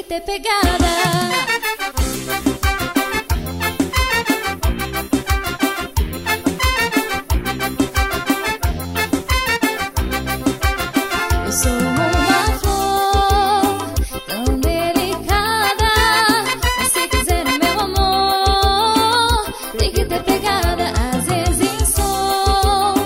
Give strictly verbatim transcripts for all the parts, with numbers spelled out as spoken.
ter pegada. Eu sou uma flor tão delicada, mas se quiser o meu amor, tem que ter pegada. Às vezes sou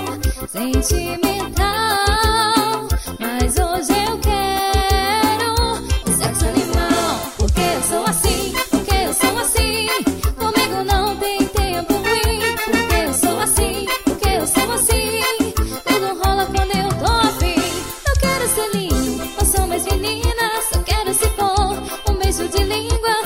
sentimental, mas hoje eu quero o sexo animal. Porque eu sou assim, porque eu sou assim, comigo não tem tempo ruim. Porque eu sou assim, porque eu sou assim, tudo rola quando eu tô afim. Eu quero selinho, não sou mais menina, só quero se for um beijo de língua.